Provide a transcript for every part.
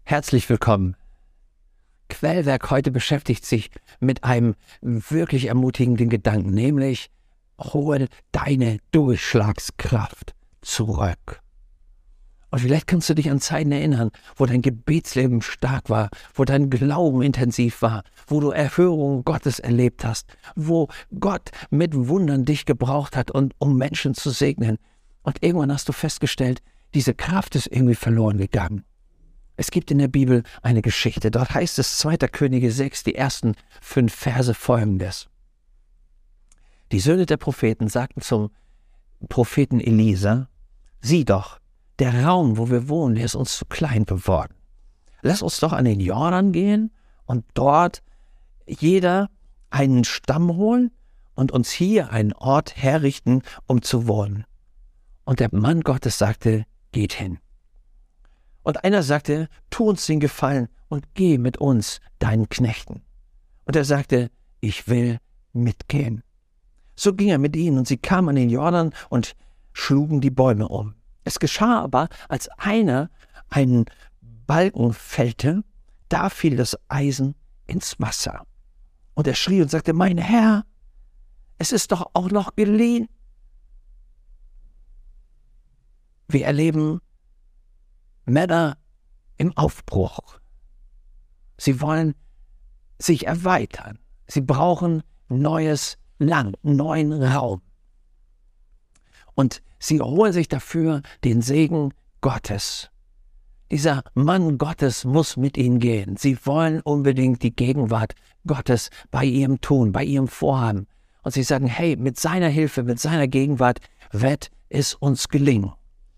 Herzlich willkommen. Quellwerk heute beschäftigt sich mit einem wirklich ermutigenden Gedanken, nämlich hole deine Durchschlagskraft zurück. Und vielleicht kannst du dich an Zeiten erinnern, wo dein Gebetsleben stark war, wo dein Glauben intensiv war, wo du Erhörungen Gottes erlebt hast, wo Gott mit Wundern dich gebraucht hat, um Menschen zu segnen. Und irgendwann hast du festgestellt, diese Kraft ist irgendwie verloren gegangen. Es gibt in der Bibel eine Geschichte, dort heißt es 2. Könige 6, die ersten 5 Verse folgendes. Die Söhne der Propheten sagten zum Propheten Elisa, sieh doch, der Raum, wo wir wohnen, der ist uns zu klein geworden. Lass uns doch an den Jordan gehen und dort jeder einen Stamm holen und uns hier einen Ort herrichten, um zu wohnen. Und der Mann Gottes sagte, geht hin. Und einer sagte, tu uns den Gefallen und geh mit uns, deinen Knechten. Und er sagte, ich will mitgehen. So ging er mit ihnen und sie kamen an den Jordan und schlugen die Bäume um. Es geschah aber, als einer einen Balken fällte, da fiel das Eisen ins Wasser. Und er schrie und sagte, mein Herr, es ist doch auch noch geliehen. Wir erleben Männer im Aufbruch. Sie wollen sich erweitern. Sie brauchen neues Land, neuen Raum. Und sie holen sich dafür den Segen Gottes. Dieser Mann Gottes muss mit ihnen gehen. Sie wollen unbedingt die Gegenwart Gottes bei ihrem Tun, bei ihrem Vorhaben. Und sie sagen, hey, mit seiner Hilfe, mit seiner Gegenwart wird es uns gelingen.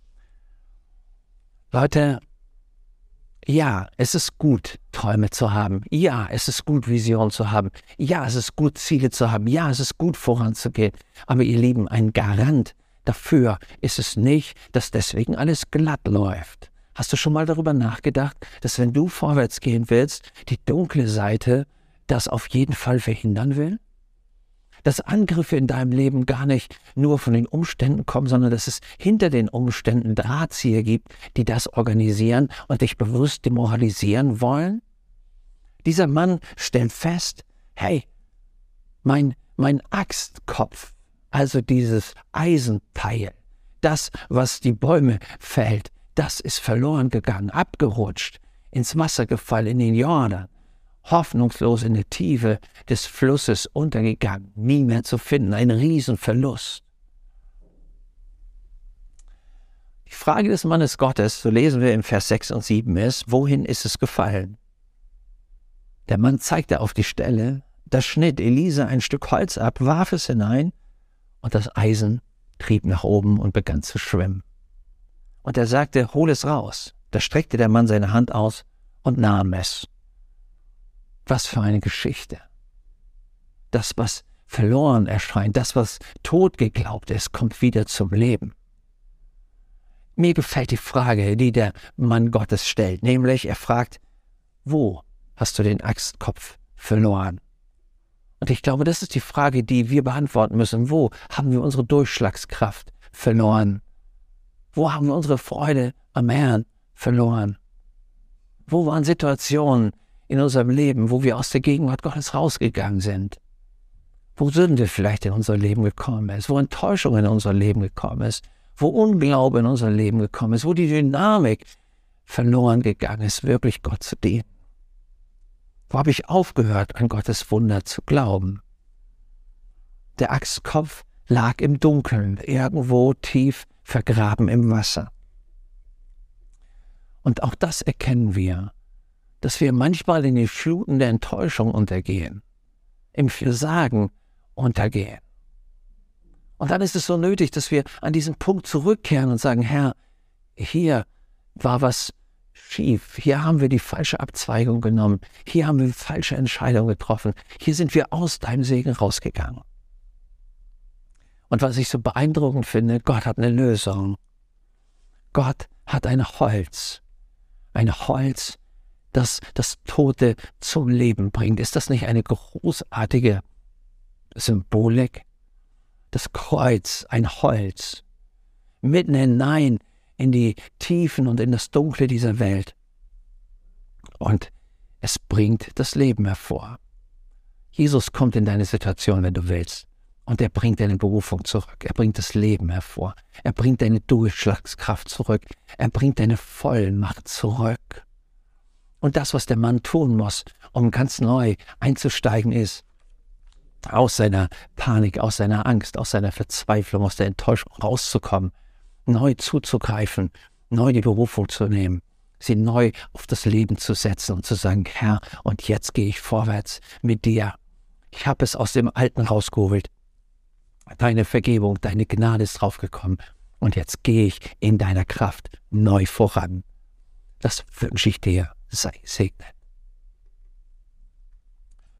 Leute, ja, es ist gut, Träume zu haben. Ja, es ist gut, Visionen zu haben. Ja, es ist gut, Ziele zu haben. Ja, es ist gut, voranzugehen. Aber ihr Lieben, ein Garant dafür ist es nicht, dass deswegen alles glatt läuft. Hast du schon mal darüber nachgedacht, dass wenn du vorwärts gehen willst, die dunkle Seite das auf jeden Fall verhindern will? Dass Angriffe in deinem Leben gar nicht nur von den Umständen kommen, sondern dass es hinter den Umständen Drahtzieher gibt, die das organisieren und dich bewusst demoralisieren wollen? Dieser Mann stellt fest, hey, mein Axtkopf, also dieses Eisenteil, das, was die Bäume fällt, das ist verloren gegangen, abgerutscht, ins Wasser gefallen, in den Jordan. Hoffnungslos in der Tiefe des Flusses untergegangen, nie mehr zu finden, ein Riesenverlust. Die Frage des Mannes Gottes, so lesen wir in Vers 6 und 7 ist, wohin ist es gefallen? Der Mann zeigte auf die Stelle, da schnitt Elisa ein Stück Holz ab, warf es hinein und das Eisen trieb nach oben und begann zu schwimmen. Und er sagte, hol es raus. Da streckte der Mann seine Hand aus und nahm es. Was für eine Geschichte. Das, was verloren erscheint, das, was tot geglaubt ist, kommt wieder zum Leben. Mir gefällt die Frage, die der Mann Gottes stellt, nämlich er fragt, wo hast du den Axtkopf verloren? Und ich glaube, das ist die Frage, die wir beantworten müssen. Wo haben wir unsere Durchschlagskraft verloren? Wo haben wir unsere Freude am Herrn verloren? Wo waren Situationen in unserem Leben, wo wir aus der Gegenwart Gottes rausgegangen sind? Wo Sünde vielleicht in unser Leben gekommen ist, wo Enttäuschung in unser Leben gekommen ist, wo Unglaube in unser Leben gekommen ist, wo die Dynamik verloren gegangen ist, wirklich Gott zu dienen. Wo habe ich aufgehört, an Gottes Wunder zu glauben? Der Axtkopf lag im Dunkeln, irgendwo tief vergraben im Wasser. Und auch das erkennen wir, dass wir manchmal in die Fluten der Enttäuschung untergehen, im Versagen untergehen. Und dann ist es so nötig, dass wir an diesen Punkt zurückkehren und sagen, Herr, hier war was schief, hier haben wir die falsche Abzweigung genommen, hier haben wir falsche Entscheidungen getroffen, hier sind wir aus deinem Segen rausgegangen. Und was ich so beeindruckend finde, Gott hat eine Lösung. Gott hat ein Holz, das das Tote zum Leben bringt. Ist das nicht eine großartige Symbolik? Das Kreuz, ein Holz, mitten hinein in die Tiefen und in das Dunkle dieser Welt. und es bringt das Leben hervor. Jesus kommt in deine Situation, wenn du willst, und er bringt deine Berufung zurück. Er bringt das Leben hervor. Er bringt deine Durchschlagskraft zurück. Er bringt deine Vollmacht zurück. Und das, was der Mann tun muss, um ganz neu einzusteigen, ist, aus seiner Panik, aus seiner Angst, aus seiner Verzweiflung, aus der Enttäuschung rauszukommen, neu zuzugreifen, neu die Berufung zu nehmen, sie neu auf das Leben zu setzen und zu sagen, Herr, und jetzt gehe ich vorwärts mit dir. Ich habe es aus dem Alten rausgeholt. Deine Vergebung, deine Gnade ist draufgekommen. Und jetzt gehe ich in deiner Kraft neu voran. Das wünsche ich dir. Sei gesegnet.